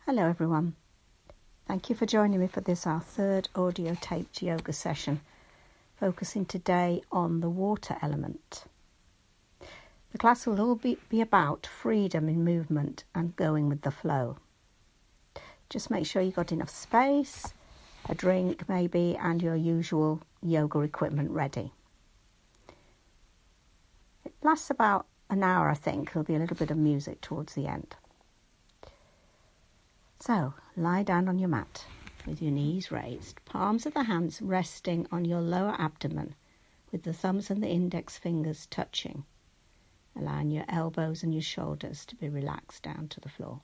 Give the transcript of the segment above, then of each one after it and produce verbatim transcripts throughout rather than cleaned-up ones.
Hello everyone. Thank you for joining me for this, our third audio taped yoga session, focusing today on the water element. The class will all be, be about freedom in movement and going with the flow. Just make sure you've got enough space, a drink maybe, and your usual yoga equipment ready. It lasts about an hour, I think. There'll be a little bit of music towards the end. So, lie down on your mat with your knees raised, palms of the hands resting on your lower abdomen with the thumbs and the index fingers touching, allowing your elbows and your shoulders to be relaxed down to the floor.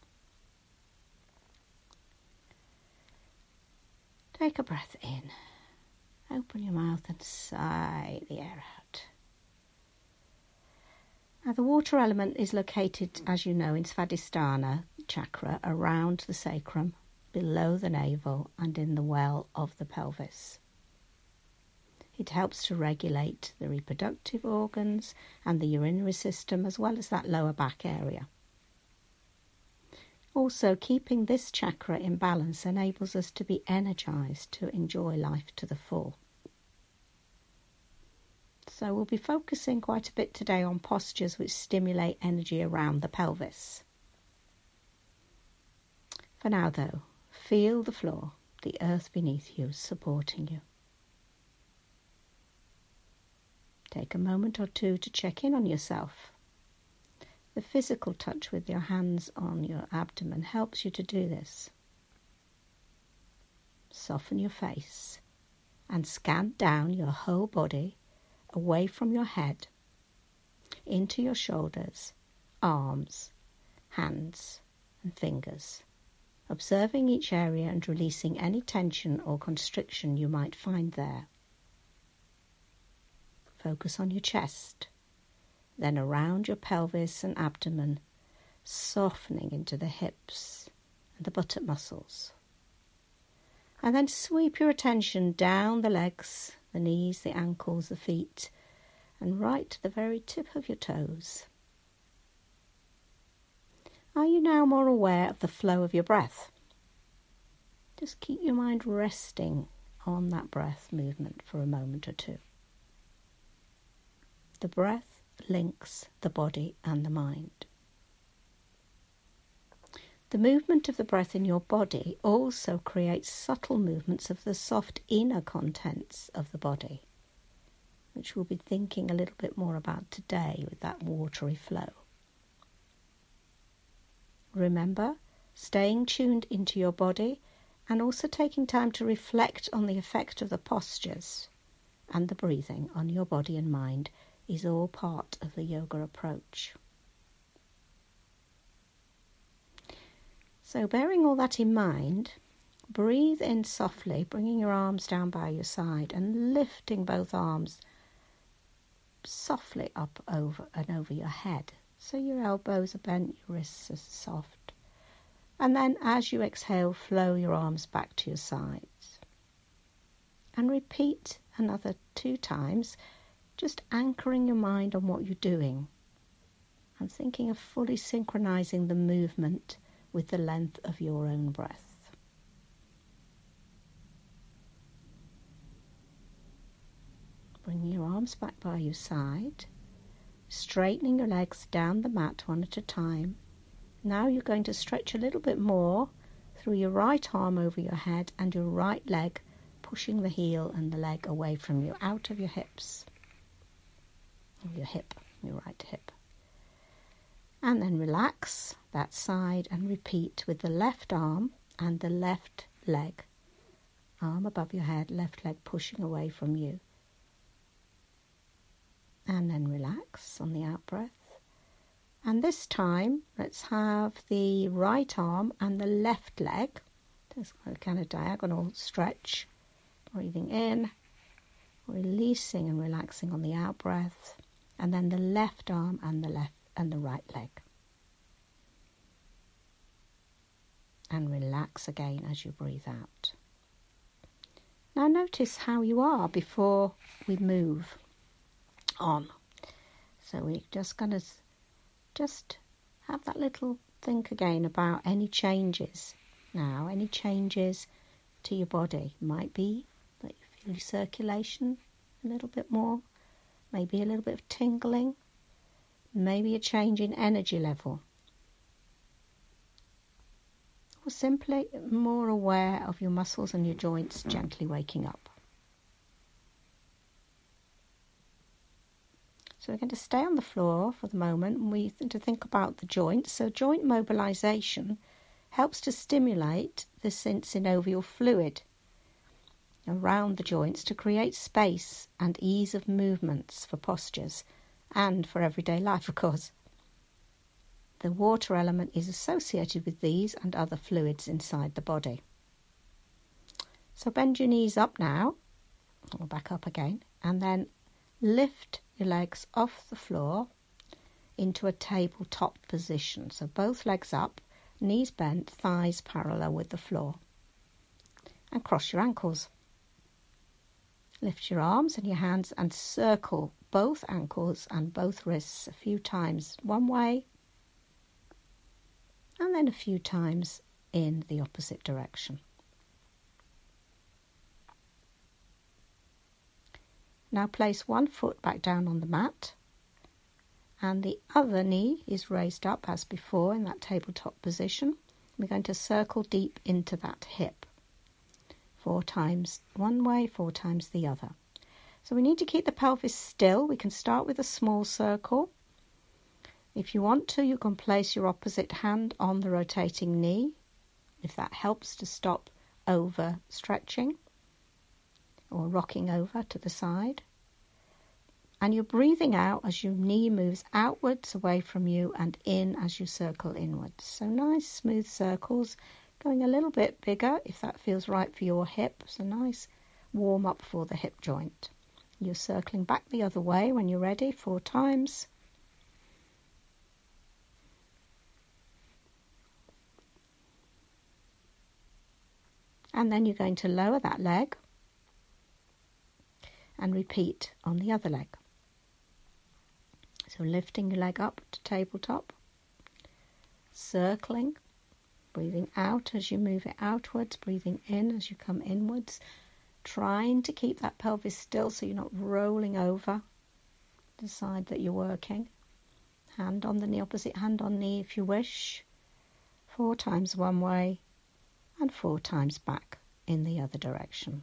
Take a breath in, open your mouth and sigh the air out. Now, the water element is located, as you know, in Svadhisthana chakra, around the sacrum, below the navel and in the well of the pelvis. It helps to regulate the reproductive organs and the urinary system, as well as that lower back area. Also, keeping this chakra in balance enables us to be energized to enjoy life to the full. So we'll be focusing quite a bit today on postures which stimulate energy around the pelvis. For now, though, feel the floor, the earth beneath you supporting you. Take a moment or two to check in on yourself. The physical touch with your hands on your abdomen helps you to do this. Soften your face and scan down your whole body, away from your head, into your shoulders, arms, hands and fingers, observing each area and releasing any tension or constriction you might find there. Focus on your chest, then around your pelvis and abdomen, softening into the hips and the buttock muscles. And then sweep your attention down the legs, the knees, the ankles, the feet, and right to the very tip of your toes. Are you now more aware of the flow of your breath? Just keep your mind resting on that breath movement for a moment or two. The breath links the body and the mind. The movement of the breath in your body also creates subtle movements of the soft inner contents of the body, which we'll be thinking a little bit more about today with that watery flow. Remember, staying tuned into your body and also taking time to reflect on the effect of the postures and the breathing on your body and mind is all part of the yoga approach. So bearing all that in mind, breathe in softly, bringing your arms down by your side and lifting both arms softly up over and over your head. So your elbows are bent, your wrists are soft. And then as you exhale, flow your arms back to your sides. And repeat another two times, just anchoring your mind on what you're doing and thinking of fully synchronizing the movement with the length of your own breath. Bring your arms back by your side, straightening your legs down the mat one at a time. Now you're going to stretch a little bit more through your right arm over your head and your right leg, pushing the heel and the leg away from you, out of your hips, or your hip, your right hip. And then relax that side and repeat with the left arm and the left leg. Arm above your head, left leg pushing away from you. And then relax on the out-breath. And this time, let's have the right arm and the left leg. Just a kind of diagonal stretch. Breathing in, releasing and relaxing on the out-breath. And then the left arm and the left and the right leg. And relax again as you breathe out. Now notice how you are before we move on. So we're just going to just have that little think again about any changes now any changes to your body. Might be that you feel your circulation a little bit more, maybe a little bit of tingling, maybe a change in energy level, or simply more aware of your muscles and your joints gently waking up. So we're going to stay on the floor for the moment and we need to think about the joints. So joint mobilization helps to stimulate the synovial fluid around the joints to create space and ease of movements for postures and for everyday life, of course. The water element is associated with these and other fluids inside the body. So bend your knees up now, or back up again, and then lift your legs off the floor into a tabletop position. So both legs up, knees bent, thighs parallel with the floor. And cross your ankles. Lift your arms and your hands and circle both ankles and both wrists a few times one way and then a few times in the opposite direction. Now place one foot back down on the mat and the other knee is raised up as before in that tabletop position. We're going to circle deep into that hip. Four times one way, four times the other. So we need to keep the pelvis still. We can start with a small circle. If you want to, you can place your opposite hand on the rotating knee, if that helps to stop over stretching or rocking over to the side. And you're breathing out as your knee moves outwards away from you and in as you circle inwards. So nice smooth circles, going a little bit bigger if that feels right for your hip. So nice warm up for the hip joint. You're circling back the other way when you're ready, four times. And then you're going to lower that leg and repeat on the other leg. So lifting your leg up to tabletop, circling, breathing out as you move it outwards, breathing in as you come inwards, trying to keep that pelvis still so you're not rolling over the side that you're working. Hand on the knee, opposite hand on knee if you wish. Four times one way and four times back in the other direction.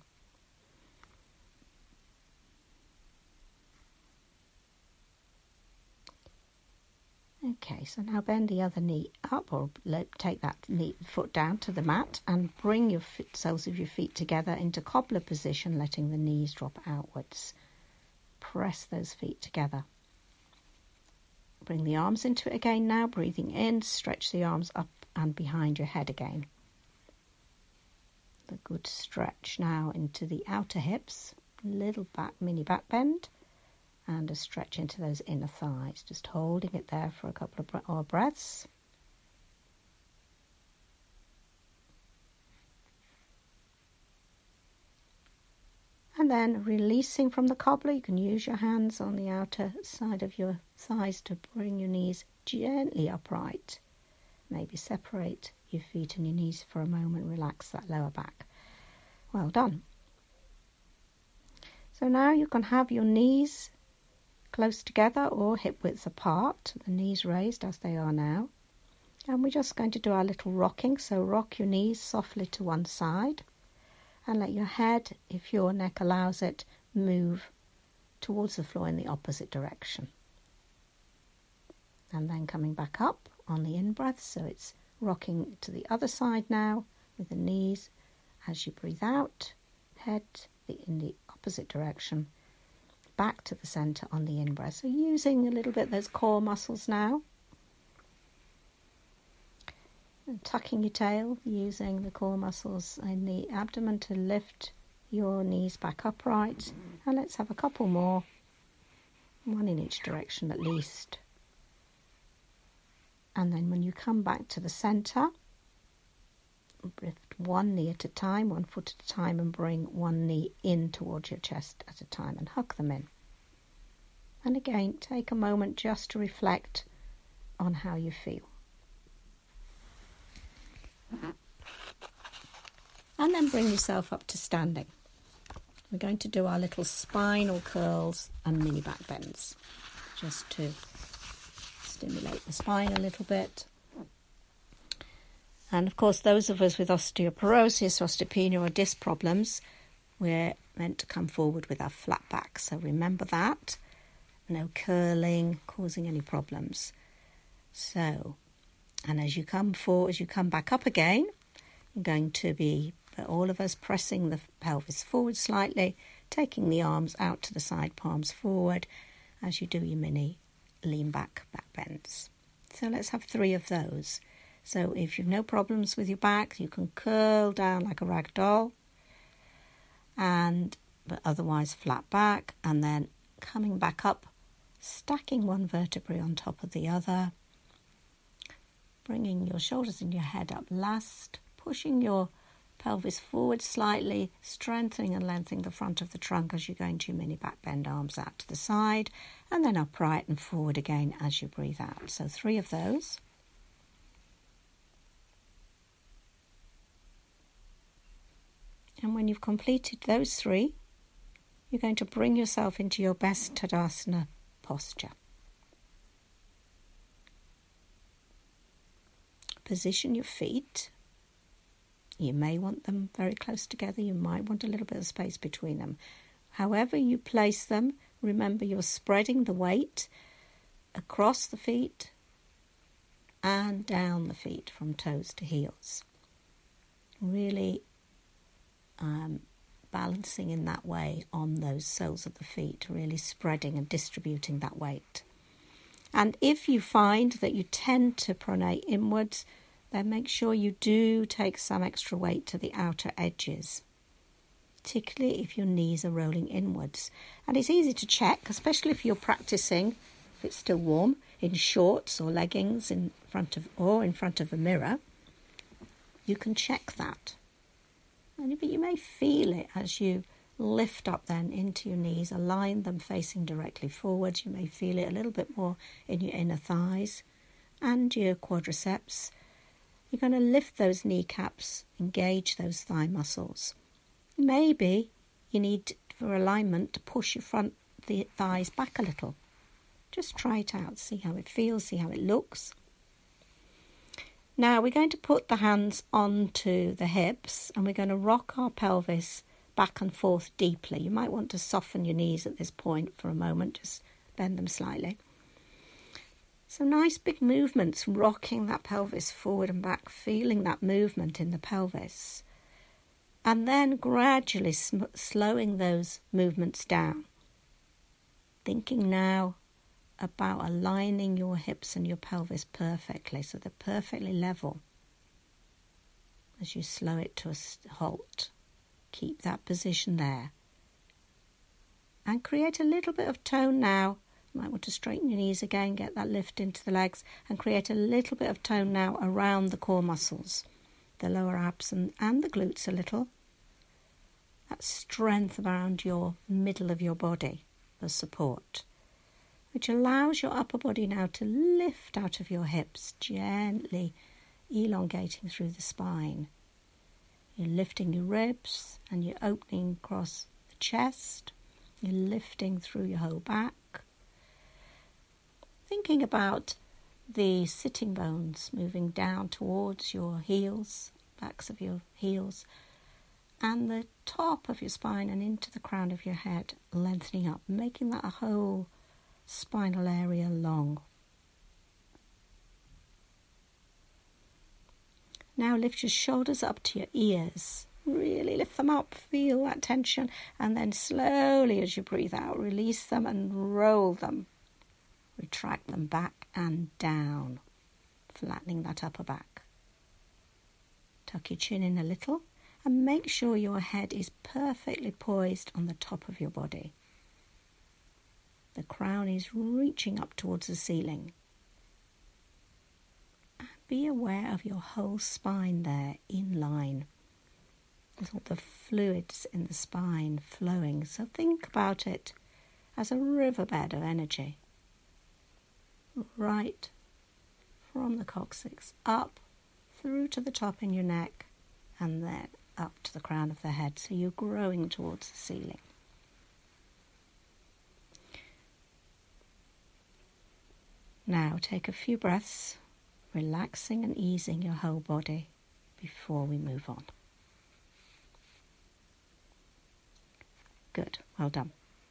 Okay, so now bend the other knee up, or take that knee, foot down to the mat and bring your foot, soles of your feet together into cobbler position, letting the knees drop outwards. Press those feet together. Bring the arms into it again now, breathing in, stretch the arms up and behind your head again. The good stretch now into the outer hips, little back, mini back bend. And a stretch into those inner thighs, just holding it there for a couple of bre- or breaths. And then releasing from the cobbler, you can use your hands on the outer side of your thighs to bring your knees gently upright. Maybe separate your feet and your knees for a moment, relax that lower back. Well done. So now you can have your knees close together or hip width apart, the knees raised as they are now. And we're just going to do our little rocking, so rock your knees softly to one side and let your head, if your neck allows it, move towards the floor in the opposite direction. And then coming back up on the in-breath, so it's rocking to the other side now with the knees as you breathe out, head in the opposite direction, back to the centre on the in-breath. So using a little bit of those core muscles now. And tucking your tail, using the core muscles in the abdomen to lift your knees back upright. And let's have a couple more, one in each direction at least. And then when you come back to the centre, lift one knee at a time, one foot at a time, and bring one knee in towards your chest at a time and hug them in. And again, take a moment just to reflect on how you feel. And then bring yourself up to standing. We're going to do our little spinal curls and mini back bends, just to stimulate the spine a little bit. And of course, those of us with osteoporosis, osteopenia or disc problems, we're meant to come forward with our flat back. So remember that. No curling causing any problems. So, and as you come forward, as you come back up again, you're going to be, all of us, pressing the pelvis forward slightly, taking the arms out to the side, palms forward, as you do your mini lean back back bends. So let's have three of those. So if you've no problems with your back, you can curl down like a rag doll, and but otherwise flat back, and then coming back up, stacking one vertebrae on top of the other, bringing your shoulders and your head up last, pushing your pelvis forward slightly, strengthening and lengthening the front of the trunk as you go into your mini back bend, arms out to the side, and then upright and forward again as you breathe out. So three of those. And when you've completed those three, you're going to bring yourself into your best Tadasana posture. Position your feet. You may want them very close together. You might want a little bit of space between them. However you place them, remember you're spreading the weight across the feet and down the feet from toes to heels. Really um, balancing in that way on those soles of the feet, really spreading and distributing that weight. And if you find that you tend to pronate inwards, then make sure you do take some extra weight to the outer edges, particularly if your knees are rolling inwards. And it's easy to check, especially if you're practicing, if it's still warm, in shorts or leggings in front of or in front of a mirror. You can check that. And but you may feel it as you lift up then into your knees, align them facing directly forwards. You may feel it a little bit more in your inner thighs and your quadriceps. You're going to lift those kneecaps, engage those thigh muscles. Maybe you need, for alignment, to push your front the thighs back a little. Just try it out, see how it feels, see how it looks. Now we're going to put the hands onto the hips and we're going to rock our pelvis back and forth deeply. You might want to soften your knees at this point for a moment, just bend them slightly. So nice big movements, rocking that pelvis forward and back, feeling that movement in the pelvis. And then gradually sm- slowing those movements down. Thinking now about aligning your hips and your pelvis perfectly, so they're perfectly level. As you slow it to a halt, keep that position there. And create a little bit of tone now. You might want to straighten your knees again, get that lift into the legs, and create a little bit of tone now around the core muscles, the lower abs and, and the glutes a little. That strength around your middle of your body, the support, which allows your upper body now to lift out of your hips, gently elongating through the spine. You're lifting your ribs and you're opening across the chest. You're lifting through your whole back. Thinking about the sitting bones moving down towards your heels, backs of your heels, and the top of your spine and into the crown of your head, lengthening up, making that a whole spinal area long. Now lift your shoulders up to your ears. Really lift them up, feel that tension, and then slowly as you breathe out, release them and roll them. Retract them back and down, flattening that upper back. Tuck your chin in a little and make sure your head is perfectly poised on the top of your body. The crown is reaching up towards the ceiling. Be aware of your whole spine there, in line, with all the fluids in the spine flowing. So think about it as a riverbed of energy. Right from the coccyx up through to the top in your neck, and then up to the crown of the head, so you're growing towards the ceiling. Now take a few breaths, relaxing and easing your whole body before we move on. Good, well done.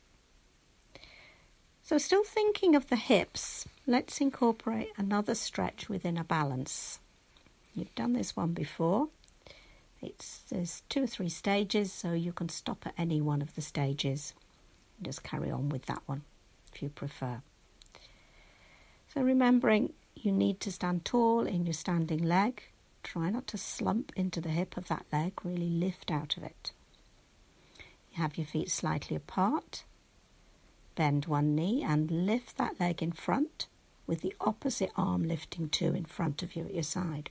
So still thinking of the hips, let's incorporate another stretch within a balance. You've done this one before. It's, there's two or three stages, so you can stop at any one of the stages and just carry on with that one if you prefer. So remembering you need to stand tall in your standing leg. Try not to slump into the hip of that leg, really lift out of it. You have your feet slightly apart. Bend one knee and lift that leg in front with the opposite arm lifting too in front of you at your side.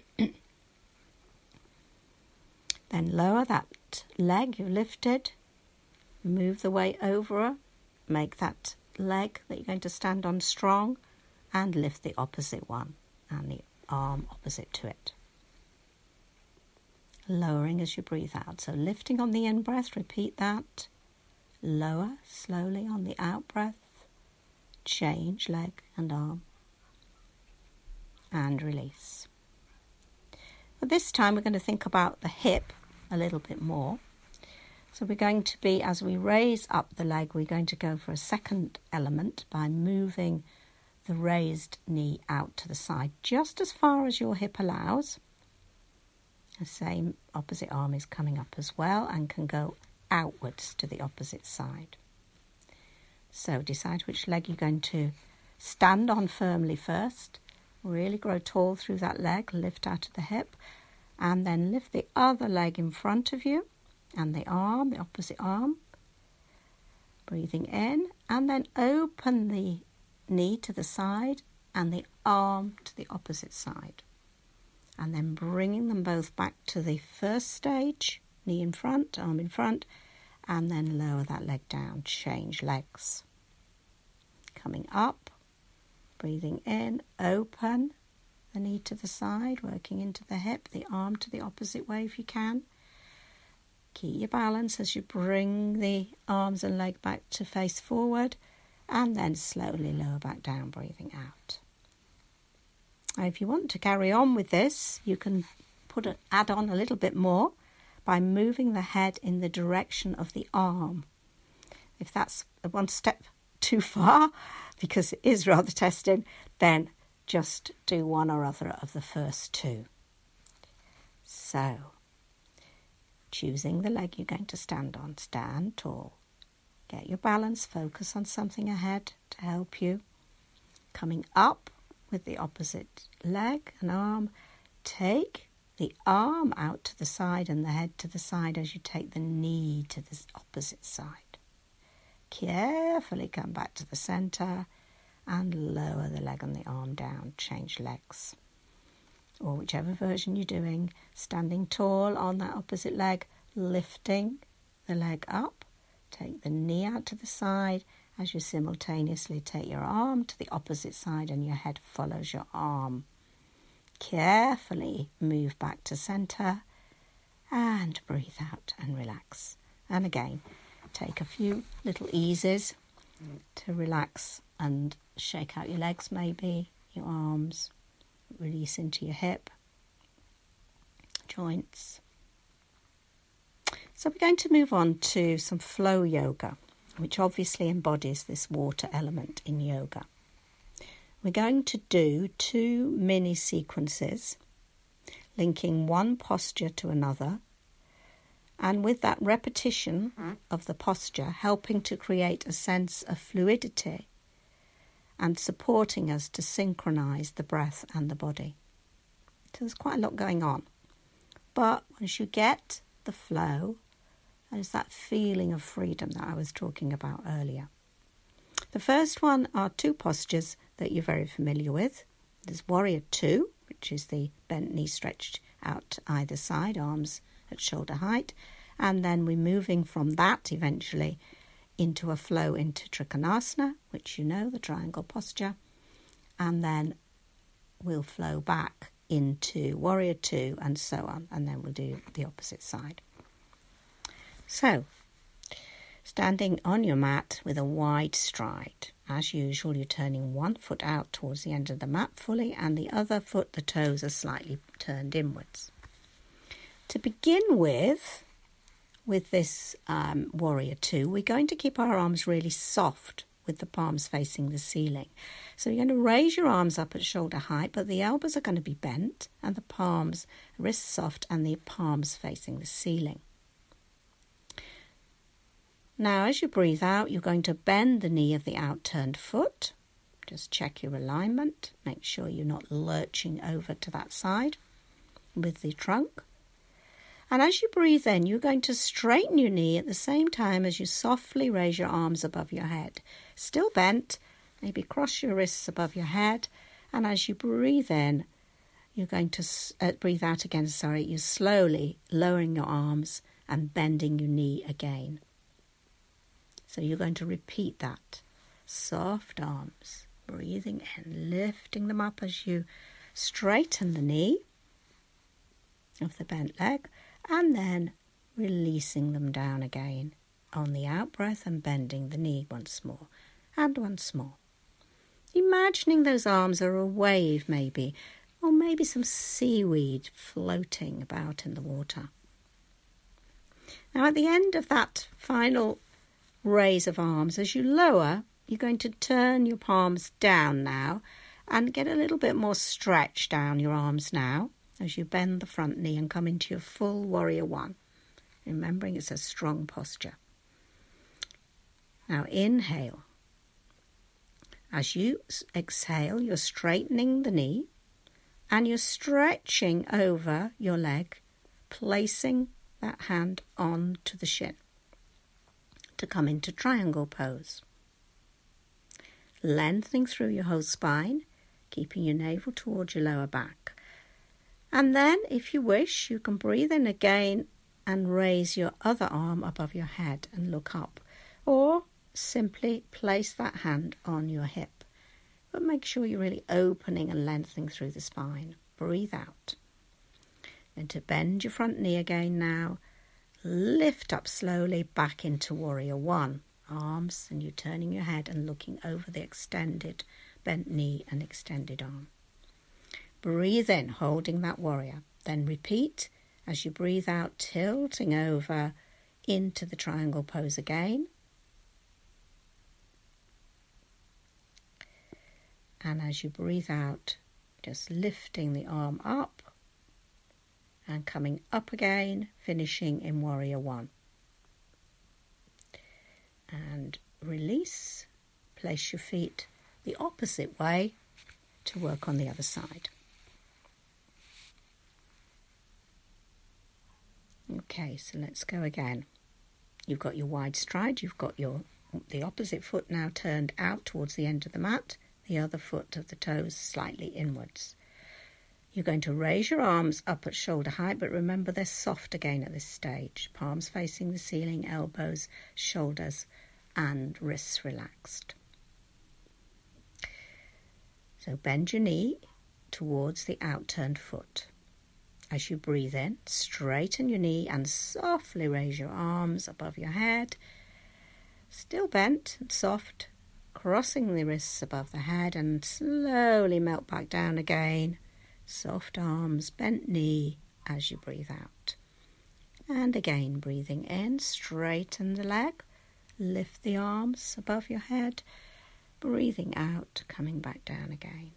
Then lower that leg you lifted, move the weight over, make that leg that you're going to stand on strong, and lift the opposite one and the arm opposite to it. Lowering as you breathe out. So lifting on the in-breath, repeat that. Lower slowly on the out-breath. Change leg and arm. And release. But this time we're going to think about the hip a little bit more. So we're going to be, as we raise up the leg, we're going to go for a second element by moving the raised knee out to the side, just as far as your hip allows. The same opposite arm is coming up as well and can go outwards to the opposite side. So decide which leg you're going to stand on firmly first. Really grow tall through that leg, lift out of the hip, and then lift the other leg in front of you and the arm, the opposite arm. Breathing in, and then open the knee to the side and the arm to the opposite side. And then bringing them both back to the first stage, knee in front, arm in front, and then lower that leg down, change legs. Coming up, breathing in, open the knee to the side, working into the hip, the arm to the opposite way if you can. Keep your balance as you bring the arms and leg back to face forward, and then slowly lower back down, breathing out. Now, if you want to carry on with this, you can put a, add on a little bit more by moving the head in the direction of the arm. If that's one step too far, because it is rather testing, then just do one or other of the first two. So, choosing the leg you're going to stand on, stand tall. Get your balance, focus on something ahead to help you. Coming up with the opposite leg and arm, take the arm out to the side and the head to the side as you take the knee to the opposite side. Carefully come back to the centre and lower the leg and the arm down, change legs. Or whichever version you're doing, standing tall on that opposite leg, lifting the leg up, take the knee out to the side as you simultaneously take your arm to the opposite side and your head follows your arm. Carefully move back to centre and breathe out and relax. And again, take a few little eases to relax and shake out your legs maybe, your arms, release into your hip, joints. So we're going to move on to some flow yoga, which obviously embodies this water element in yoga. We're going to do two mini sequences, linking one posture to another, and with that repetition of the posture, helping to create a sense of fluidity and supporting us to synchronise the breath and the body. So there's quite a lot going on. But once you get the flow, there's that feeling of freedom that I was talking about earlier. The first one are two postures that you're very familiar with. There's Warrior Two, which is the bent knee stretched out to either side, arms at shoulder height. And then we're moving from that eventually into a flow into Trikonasana, which you know, the triangle posture. And then we'll flow back into warrior two, and so on. And then we'll do the opposite side. So, standing on your mat with a wide stride. As usual, you're turning one foot out towards the end of the mat fully, and the other foot, the toes, are slightly turned inwards. To begin with, with this um, warrior two, we're going to keep our arms really soft with the palms facing the ceiling. So you're going to raise your arms up at shoulder height, but the elbows are going to be bent, and the palms, wrists soft, and the palms facing the ceiling. Now, as you breathe out, you're going to bend the knee of the outturned foot. Just check your alignment. Make sure you're not lurching over to that side with the trunk. And as you breathe in, you're going to straighten your knee at the same time as you softly raise your arms above your head. Still bent, maybe cross your wrists above your head. And as you breathe in, you're going to uh, breathe out again, sorry, you're slowly lowering your arms and bending your knee again. So you're going to repeat that. Soft arms, breathing in, lifting them up as you straighten the knee of the bent leg, and then releasing them down again on the out-breath and bending the knee once more, and once more. Imagining those arms are a wave maybe, or maybe some seaweed floating about in the water. Now at the end of that final raise of arms, as you lower, you're going to turn your palms down now and get a little bit more stretch down your arms now as you bend the front knee and come into your full warrior one, remembering it's a strong posture. Now inhale. As you exhale, you're straightening the knee and you're stretching over your leg, placing that hand onto the shin to come into triangle pose. Lengthening through your whole spine, keeping your navel towards your lower back. And then, if you wish, you can breathe in again and raise your other arm above your head and look up. Or simply place that hand on your hip. But make sure you're really opening and lengthening through the spine. Breathe out. And to bend your front knee again now. Lift up slowly back into warrior one. Arms, and you're turning your head and looking over the extended bent knee and extended arm. Breathe in, holding that warrior. Then repeat as you breathe out, tilting over into the triangle pose again. And as you breathe out, just lifting the arm up and coming up again, finishing in warrior one. And release. Place your feet the opposite way to work on the other side. Okay, so let's go again. You've got your wide stride, you've got your the opposite foot now turned out towards the end of the mat, the other foot of the toes slightly inwards. You're going to raise your arms up at shoulder height, but remember they're soft again at this stage. Palms facing the ceiling, elbows, shoulders, and wrists relaxed. So bend your knee towards the outturned foot. As you breathe in, straighten your knee and softly raise your arms above your head. Still bent and soft, crossing the wrists above the head and slowly melt back down again. Soft arms, bent knee as you breathe out. And again, breathing in, straighten the leg, lift the arms above your head, breathing out, coming back down again.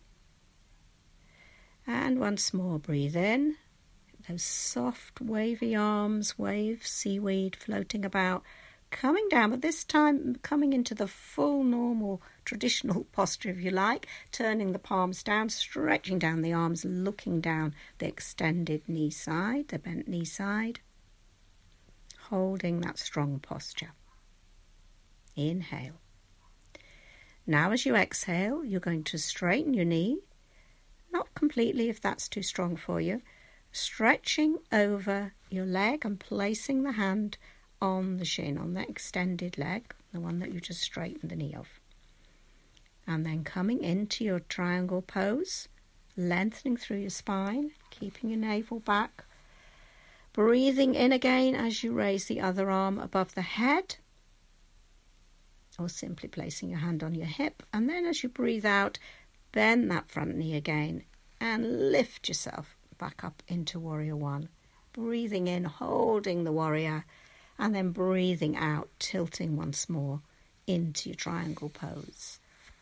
And once more, breathe in, those soft wavy arms, wave, seaweed floating about, coming down, but this time coming into the full normal traditional posture, if you like, turning the palms down, stretching down the arms, looking down the extended knee side, the bent knee side, holding that strong posture. Inhale. Now as you exhale, you're going to straighten your knee, not completely if that's too strong for you, stretching over your leg and placing the hand on the shin, on that extended leg, the one that you just straightened the knee of. And then coming into your triangle pose, lengthening through your spine, keeping your navel back. Breathing in again as you raise the other arm above the head, or simply placing your hand on your hip. And then as you breathe out, bend that front knee again and lift yourself back up into Warrior One. Breathing in, holding the warrior, and then breathing out, tilting once more into your triangle pose.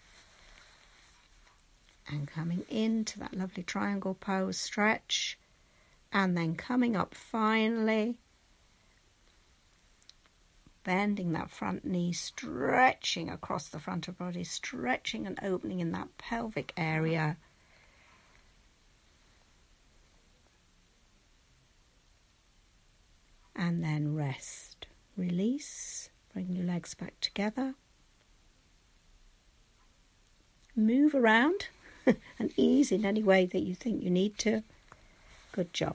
And coming into that lovely triangle pose, stretch, and then coming up finally, bending that front knee, stretching across the front of the body, stretching and opening in that pelvic area. And then rest. Release. Bring your legs back together. Move around and ease in any way that you think you need to. Good job.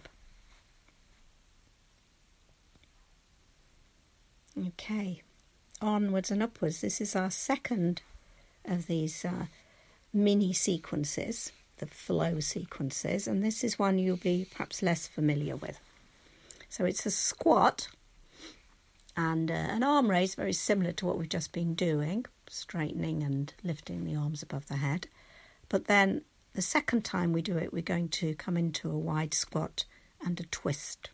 Okay, onwards and upwards. This is our second of these uh, mini sequences, the flow sequences, and this is one you'll be perhaps less familiar with. So it's a squat and uh, an arm raise, very similar to what we've just been doing, straightening and lifting the arms above the head. But then the second time we do it, we're going to come into a wide squat and a twist.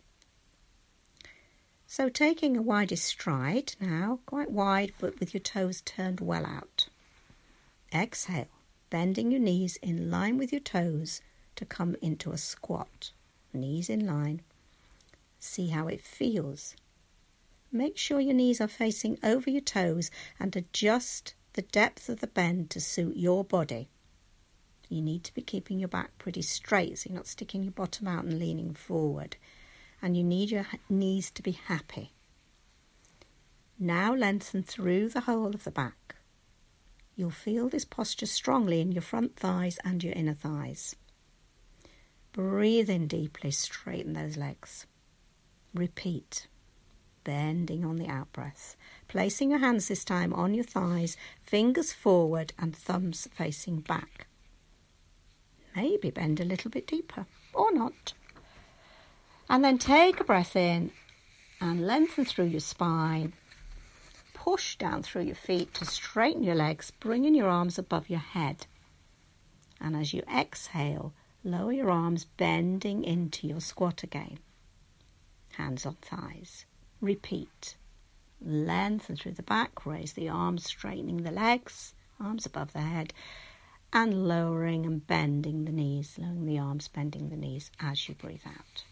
So taking a widest stride now, quite wide, but with your toes turned well out. Exhale, bending your knees in line with your toes to come into a squat. Knees in line. See how it feels. Make sure your knees are facing over your toes and adjust the depth of the bend to suit your body. You need to be keeping your back pretty straight so you're not sticking your bottom out and leaning forward. And you need your knees to be happy. Now lengthen through the whole of the back. You'll feel this posture strongly in your front thighs and your inner thighs. Breathe in deeply, straighten those legs. Repeat, bending on the out-breath. Placing your hands this time on your thighs, fingers forward and thumbs facing back. Maybe bend a little bit deeper, or not. And then take a breath in and lengthen through your spine. Push down through your feet to straighten your legs, bringing your arms above your head. And as you exhale, lower your arms, bending into your squat again. Hands on thighs. Repeat. Lengthen through the back, raise the arms, straightening the legs, arms above the head, and lowering and bending the knees, lowering the arms, bending the knees as you breathe out.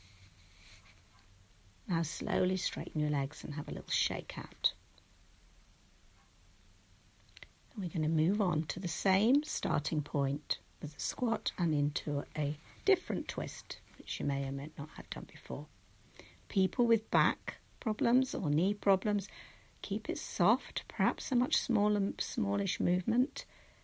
Now slowly straighten your legs and have a little shake out. And we're going to move on to the same starting point with a squat and into a different twist, which you may or may not have done before. People with back problems or knee problems, keep it soft, perhaps a much smaller, smallish movement.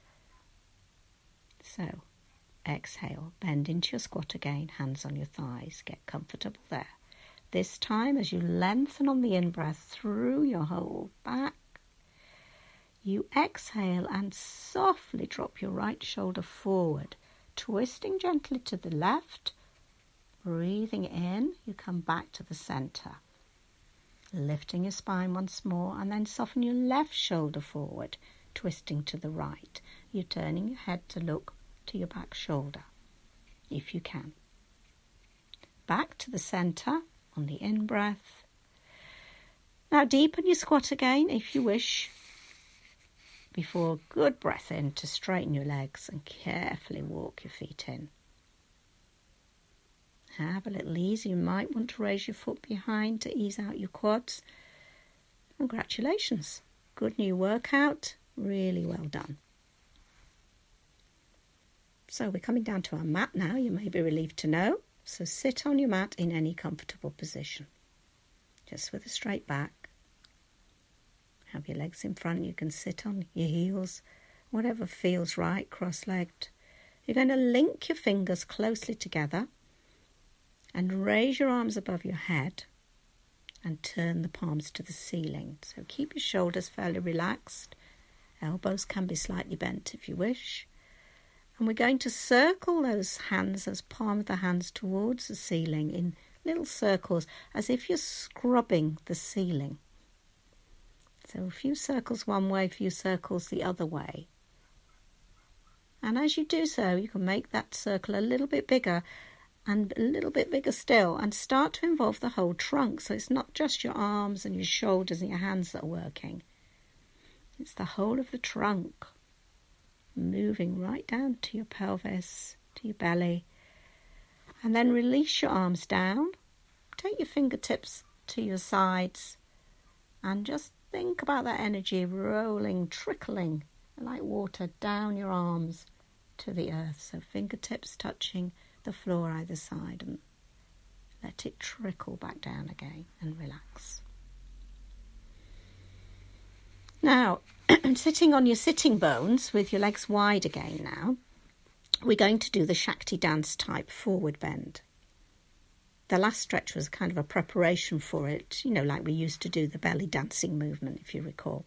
So, exhale, bend into your squat again, hands on your thighs, get comfortable there. This time, as you lengthen on the in-breath through your whole back, you exhale and softly drop your right shoulder forward, twisting gently to the left. Breathing in, you come back to the center. Lifting your spine once more and then soften your left shoulder forward, twisting to the right. You're turning your head to look to your back shoulder, if you can. Back to the center on the in-breath. Now deepen your squat again if you wish, before a good breath in to straighten your legs and carefully walk your feet in. Have a little ease. You might want to raise your foot behind to ease out your quads. Congratulations. Good new workout. Really well done. So we're coming down to our mat now, you may be relieved to know. So sit on your mat in any comfortable position, just with a straight back. Have your legs in front. You can sit on your heels, whatever feels right, cross-legged. You're going to link your fingers closely together and raise your arms above your head and turn the palms to the ceiling. So keep your shoulders fairly relaxed. Elbows can be slightly bent if you wish. And we're going to circle those hands, those palm of the hands towards the ceiling in little circles, as if you're scrubbing the ceiling. So a few circles one way, a few circles the other way. And as you do so, you can make that circle a little bit bigger and a little bit bigger still, and start to involve the whole trunk. So it's not just your arms and your shoulders and your hands that are working. It's the whole of the trunk, moving right down to your pelvis, to your belly. And then release your arms down. Take your fingertips to your sides and just think about that energy rolling, trickling like water down your arms to the earth. So fingertips touching the floor either side, and let it trickle back down again and relax. Now, sitting on your sitting bones with your legs wide again now, we're going to do the Shakti dance type forward bend. The last stretch was kind of a preparation for it, you know, like we used to do the belly dancing movement, if you recall.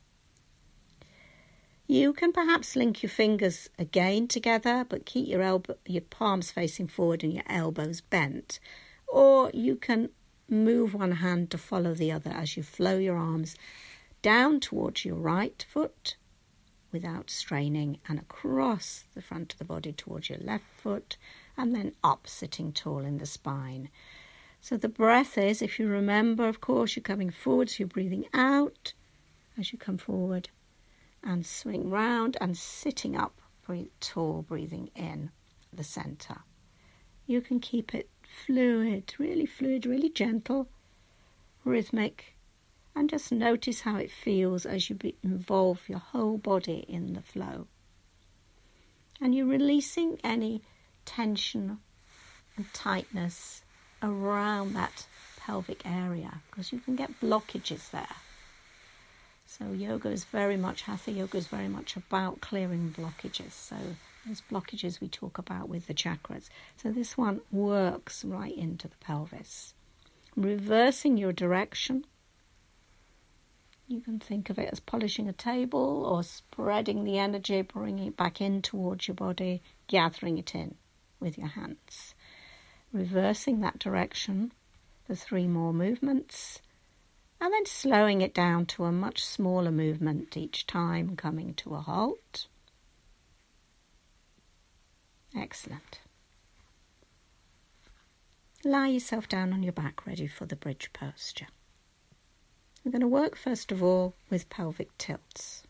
You can perhaps link your fingers again together, but keep your elbow, your palms facing forward and your elbows bent. Or you can move one hand to follow the other as you flow your arms down towards your right foot without straining, and across the front of the body towards your left foot, and then up, sitting tall in the spine. So the breath is, if you remember, of course, you're coming forward, so you're breathing out as you come forward and swing round and sitting up, breathe tall, breathing in the centre. You can keep it fluid, really fluid, really gentle, rhythmic, and just notice how it feels as you be, involve your whole body in the flow. And you're releasing any tension and tightness around that pelvic area, because you can get blockages there. So yoga is very much, Hatha yoga is very much about clearing blockages. So those blockages we talk about with the chakras. So this one works right into the pelvis. Reversing your direction. You can think of it as polishing a table or spreading the energy, bringing it back in towards your body, gathering it in with your hands. Reversing that direction, the three more movements, and then slowing it down to a much smaller movement each time, coming to a halt. Excellent. Lie yourself down on your back, ready for the bridge posture. We're going to work first of all with pelvic tilts.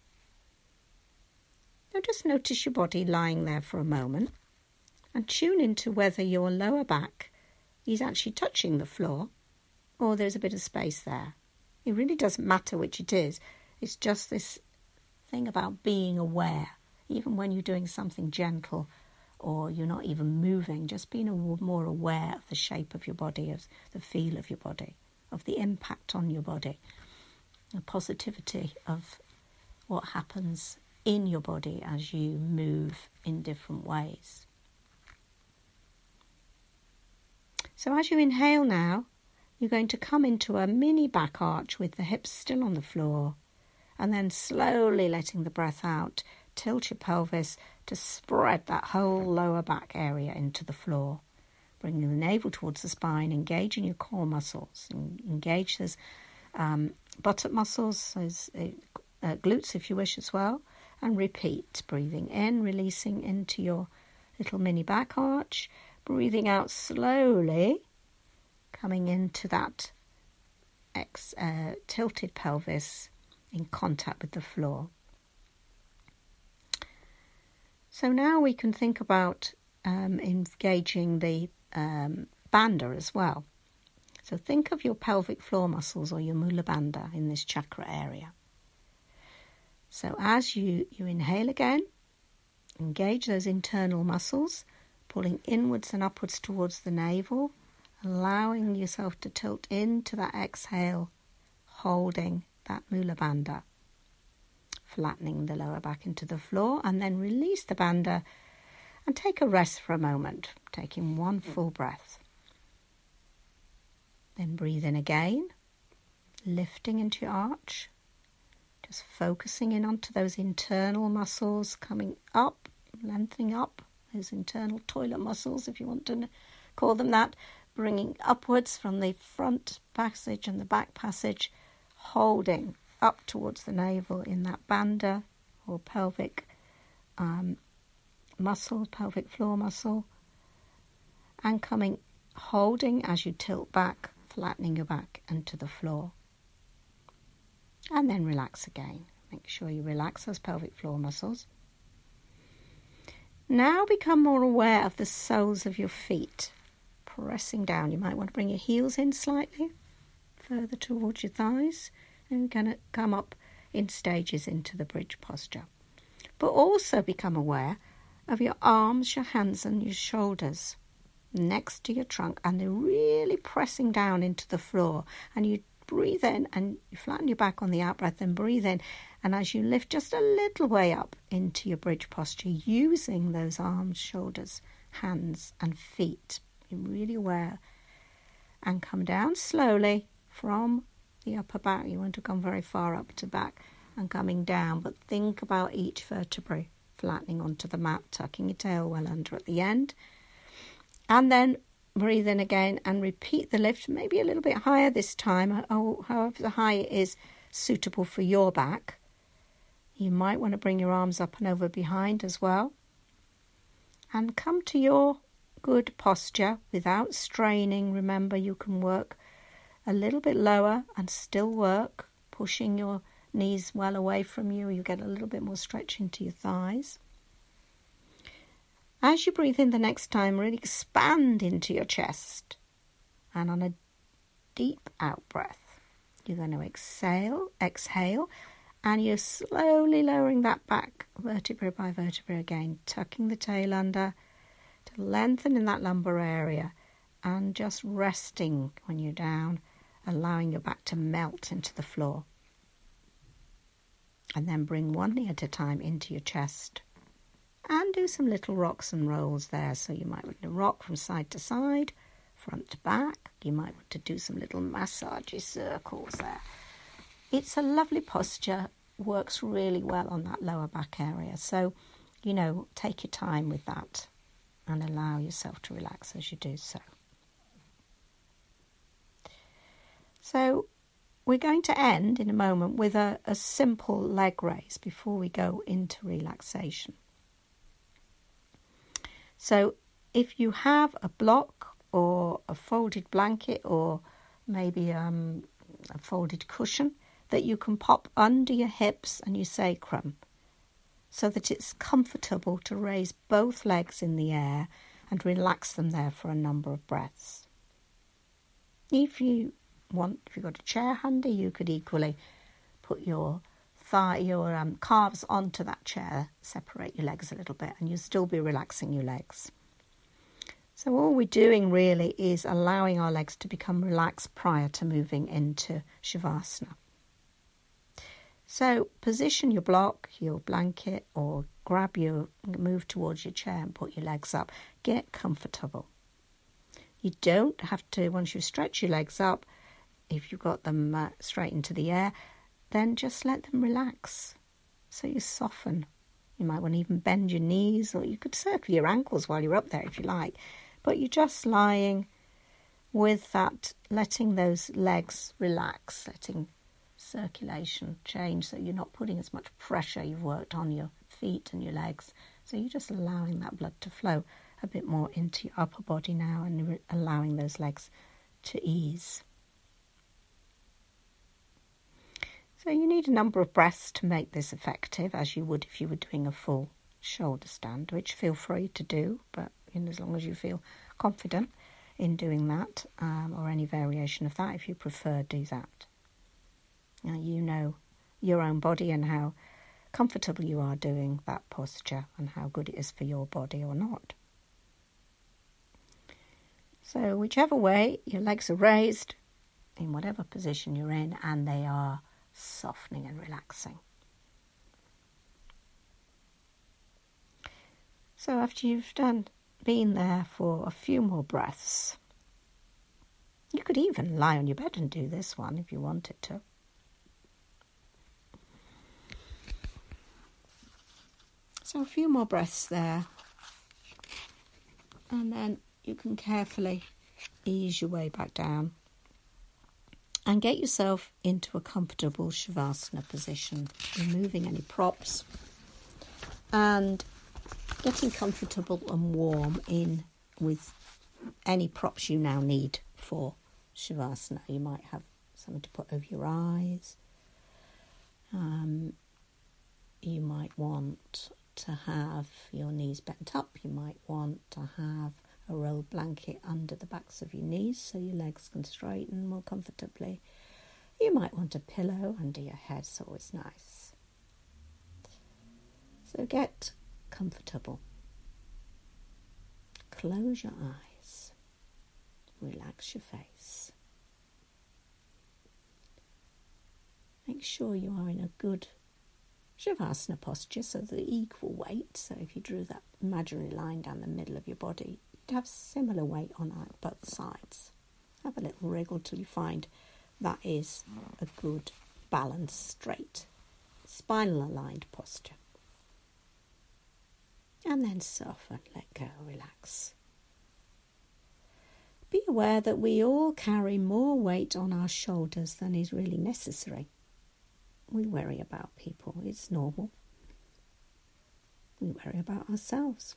Now just notice your body lying there for a moment and tune into whether your lower back is actually touching the floor or there's a bit of space there. It really doesn't matter which it is. It's just this thing about being aware, even when you're doing something gentle or you're not even moving, just being more aware of the shape of your body, of the feel of your body, of the impact on your body, the positivity of what happens in your body as you move in different ways. So as you inhale now, you're going to come into a mini back arch with the hips still on the floor, and then slowly letting the breath out, tilt your pelvis to spread that whole lower back area into the floor. Bringing the navel towards the spine, engaging your core muscles, engage those um, buttock muscles, those uh, glutes if you wish as well, and repeat. Breathing in, releasing into your little mini back arch, breathing out slowly, coming into that ex, uh, tilted pelvis in contact with the floor. So now we can think about um, engaging the Um, bandha as well. So think of your pelvic floor muscles or your mula bandha in this chakra area. So as you, you inhale again, engage those internal muscles, pulling inwards and upwards towards the navel, allowing yourself to tilt into that exhale, holding that mula bandha, flattening the lower back into the floor, and then release the bandha and take a rest for a moment, taking one full breath. Then breathe in again, lifting into your arch, just focusing in onto those internal muscles, coming up lengthening up those internal toilet muscles, if you want to call them that, bringing upwards from the front passage and the back passage, holding up towards the navel in that bandha or pelvic um, muscle, pelvic floor muscle, and coming, holding as you tilt back, flattening your back into the floor. And then relax again. Make sure you relax those pelvic floor muscles. Now become more aware of the soles of your feet, pressing down. You might want to bring your heels in slightly, further towards your thighs, and you're going to come up in stages into the bridge posture. But also become aware of your arms, your hands and your shoulders next to your trunk, and they're really pressing down into the floor. And you breathe in and you flatten your back on the out-breath and breathe in. And as you lift just a little way up into your bridge posture, using those arms, shoulders, hands and feet, you're really aware. And come down slowly from the upper back. You want to come very far up to back and coming down, but think about each vertebrae flattening onto the mat, tucking your tail well under at the end. And then breathe in again and repeat the lift, maybe a little bit higher this time, however high it is suitable for your back. You might want to bring your arms up and over behind as well. And come to your good posture without straining. Remember, you can work a little bit lower and still work, pushing your knees well away from you. You get a little bit more stretch into your thighs. As you breathe in the next time, really expand into your chest. And on a deep out breath, you're going to exhale, exhale, and you're slowly lowering that back vertebra by vertebra again, tucking the tail under to lengthen in that lumbar area and just resting when you're down, allowing your back to melt into the floor. And then bring one knee at a time into your chest. And do some little rocks and rolls there. So you might want to rock from side to side, front to back. You might want to do some little massagey circles there. It's a lovely posture, works really well on that lower back area. So, you know, take your time with that and allow yourself to relax as you do so. So we're going to end in a moment with a, a simple leg raise before we go into relaxation. So if you have a block or a folded blanket or maybe um, a folded cushion that you can pop under your hips and your sacrum so that it's comfortable to raise both legs in the air and relax them there for a number of breaths. If you want, if you've got a chair handy, you could equally put your thigh, your um, calves onto that chair, separate your legs a little bit, and you'll still be relaxing your legs. So all we're doing really is allowing our legs to become relaxed prior to moving into Shavasana. So position your block, your blanket, or grab your, move towards your chair and put your legs up. Get comfortable. You don't have to, once you stretch your legs up, if you've got them uh, straight into the air, then just let them relax. So you soften. You might want to even bend your knees, or you could circle your ankles while you're up there if you like. But you're just lying with that, letting those legs relax, letting circulation change so you're not putting as much pressure. You've worked on your feet and your legs. So you're just allowing that blood to flow a bit more into your upper body now and re- allowing those legs to ease. So you need a number of breaths to make this effective, as you would if you were doing a full shoulder stand, which feel free to do, but you know, as long as you feel confident in doing that, um, or any variation of that, if you prefer, do that. Now you know your own body and how comfortable you are doing that posture and how good it is for your body or not. So whichever way, your legs are raised in whatever position you're in, and they are softening and relaxing. So after you've done been there for a few more breaths, you could even lie on your bed and do this one if you wanted to. So a few more breaths there. And then you can carefully ease your way back down and get yourself into a comfortable Shavasana position, removing any props and getting comfortable and warm in with any props you now need for Shavasana. You might have something to put over your eyes. Um, you might want to have your knees bent up. You might want to have a rolled blanket under the backs of your knees so your legs can straighten more comfortably. You might want a pillow under your head, it's always nice. So get comfortable. Close your eyes. Relax your face. Make sure you are in a good Shavasana posture, so the equal weight. So if you drew that imaginary line down the middle of your body, you'd have similar weight on both sides. Have a little wriggle till you find that is a good, balanced, straight, spinal aligned posture. And then soften, let go, relax. Be aware that we all carry more weight on our shoulders than is really necessary. We worry about people, it's normal. We worry about ourselves.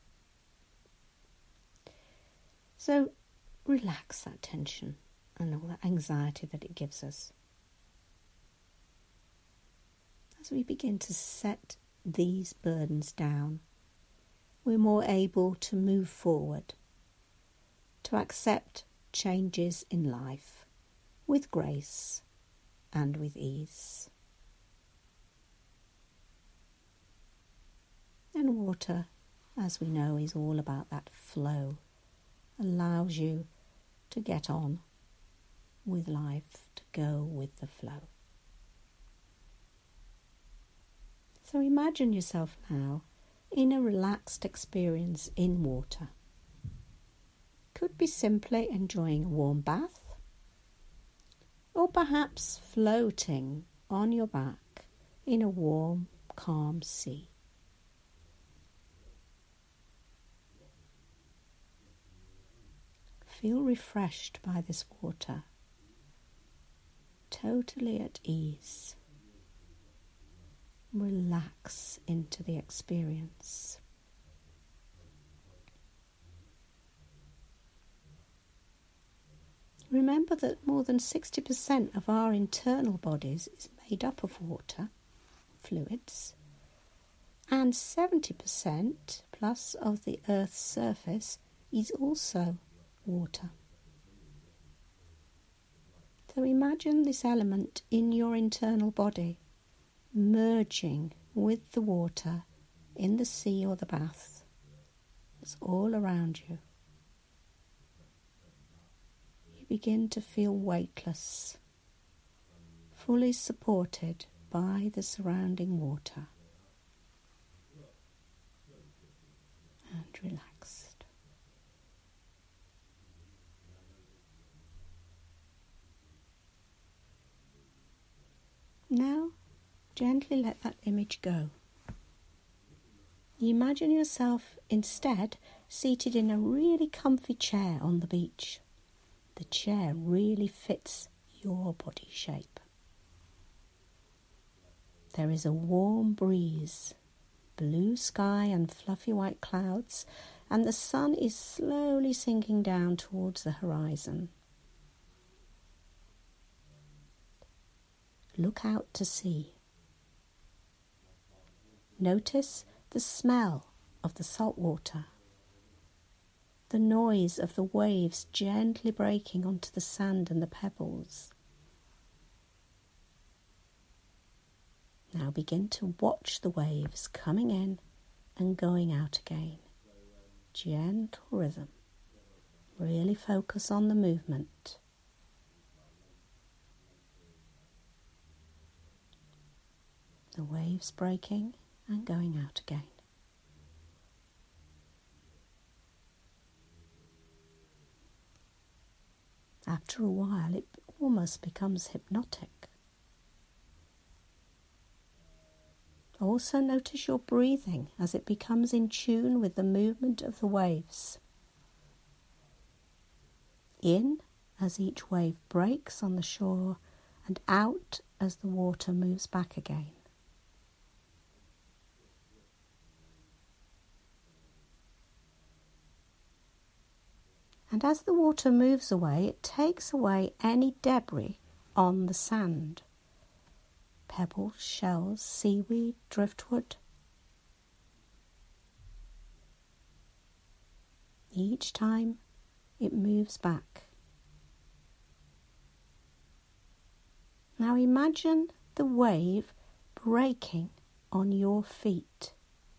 So relax that tension and all that anxiety that it gives us. As we begin to set these burdens down, we're more able to move forward, to accept changes in life with grace and with ease. And water, as we know, is all about that flow, allows you to get on with life, to go with the flow. So imagine yourself now in a relaxed experience in water. Could be simply enjoying a warm bath, or perhaps floating on your back in a warm, calm sea. Feel refreshed by this water, totally at ease. Relax into the experience. Remember that more than sixty percent of our internal bodies is made up of water, fluids, and seventy percent plus of the Earth's surface is also water. So imagine this element in your internal body merging with the water in the sea or the bath. It's all around you. You begin to feel weightless, fully supported by the surrounding water, and relaxed. Now, gently let that image go. You imagine yourself instead seated in a really comfy chair on the beach. The chair really fits your body shape. There is a warm breeze, blue sky and fluffy white clouds, and the sun is slowly sinking down towards the horizon. Look out to sea. Notice the smell of the salt water, the noise of the waves gently breaking onto the sand and the pebbles. Now begin to watch the waves coming in and going out again. Gentle rhythm. Really focus on the movement. The waves breaking and going out again. After a while, it almost becomes hypnotic. Also notice your breathing as it becomes in tune with the movement of the waves. In as each wave breaks on the shore, and out as the water moves back again. And as the water moves away, it takes away any debris on the sand. Pebbles, shells, seaweed, driftwood. Each time it moves back. Now imagine the wave breaking on your feet.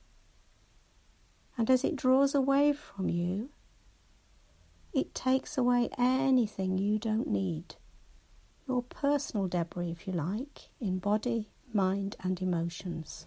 And as it draws away from you, it takes away anything you don't need. Your personal debris, if you like, in body, mind and emotions.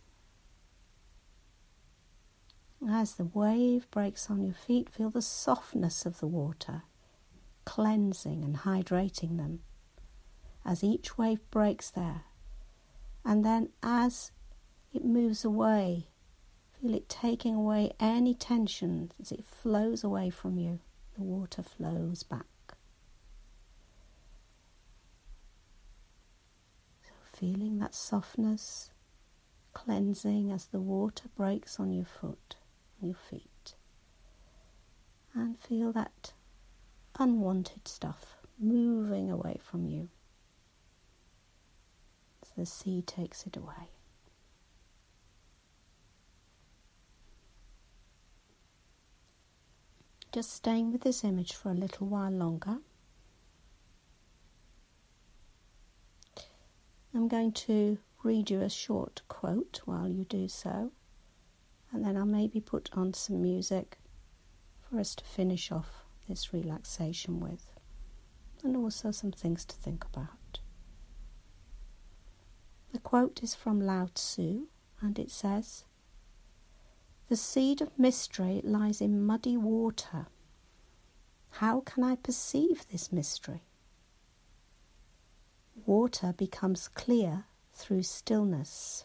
As the wave breaks on your feet, feel the softness of the water, cleansing and hydrating them. As each wave breaks there, and then as it moves away, feel it taking away any tension as it flows away from you. The water flows back. So feeling that softness, cleansing as the water breaks on your foot, on your feet. And feel that unwanted stuff moving away from you. The sea takes it away. Just staying with this image for a little while longer. I'm going to read you a short quote while you do so, and then I'll maybe put on some music for us to finish off this relaxation with, and also some things to think about. The quote is from Lao Tzu, and it says, "The seed of mystery lies in muddy water. How can I perceive this mystery? Water becomes clear through stillness.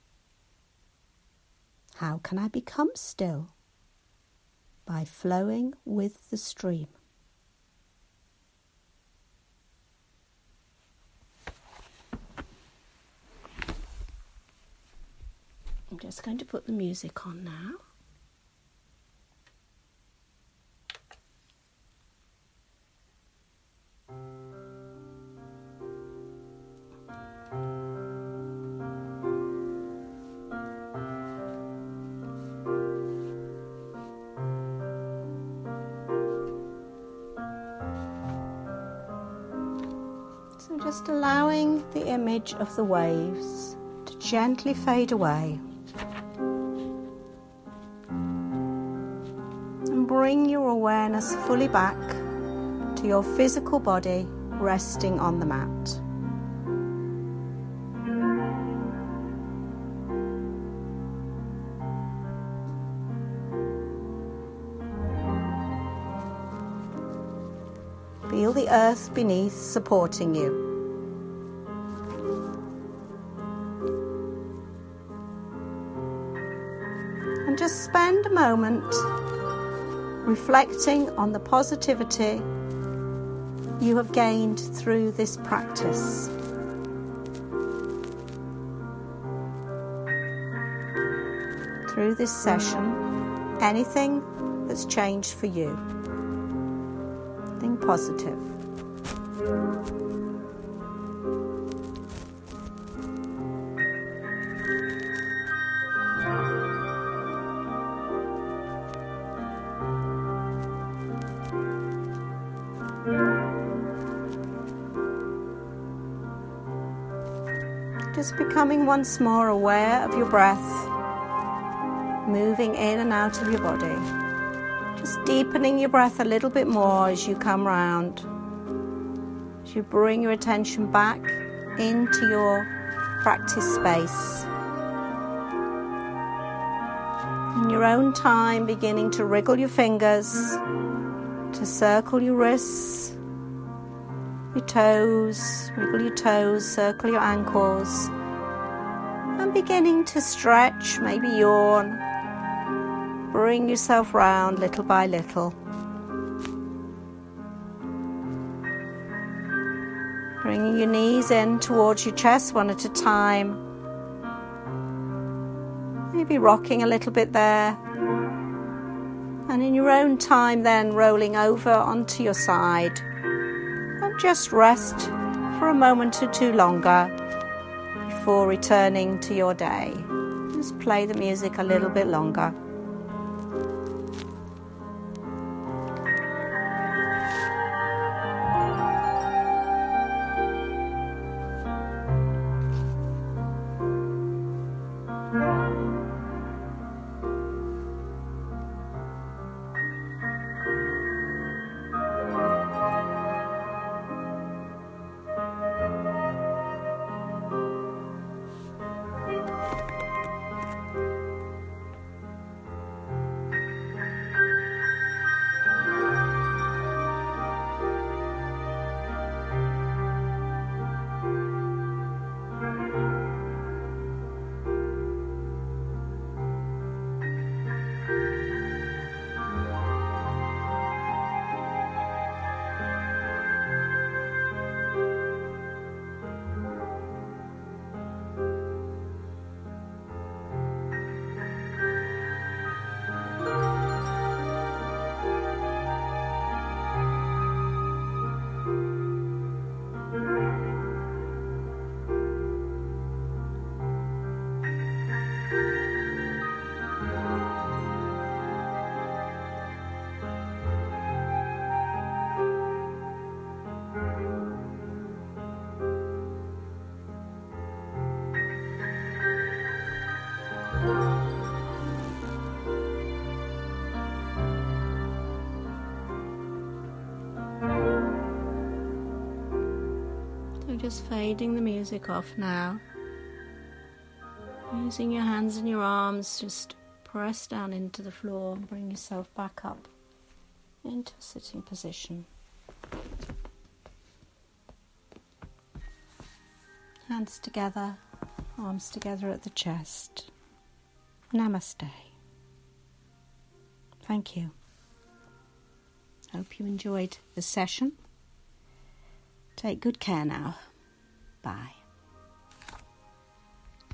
How can I become still? By flowing with the stream." I'm just going to put the music on now. So just allowing the image of the waves to gently fade away. Bring your awareness fully back to your physical body resting on the mat. Feel the earth beneath supporting you. And just spend a moment reflecting on the positivity you have gained through this practice. Through this session, anything that's changed for you. Think positive. Just becoming once more aware of your breath, moving in and out of your body. Just deepening your breath a little bit more as you come round. As you bring your attention back into your practice space. In your own time, beginning to wriggle your fingers, to circle your wrists, your toes, wiggle your toes, circle your ankles, And beginning to stretch, maybe yawn. Bring yourself round little by little. Bringing your knees in towards your chest one at a time. Maybe rocking a little bit there. And in your own time then rolling over onto your side. And just rest for a moment or two longer before returning to your day. Just play the music a little bit longer. Just fading the music off now. Using your hands and your arms, just press down into the floor and bring yourself back up into a sitting position. Hands together, arms together at the chest. Namaste. Thank you. Hope you enjoyed the session. Take good care now. Bye.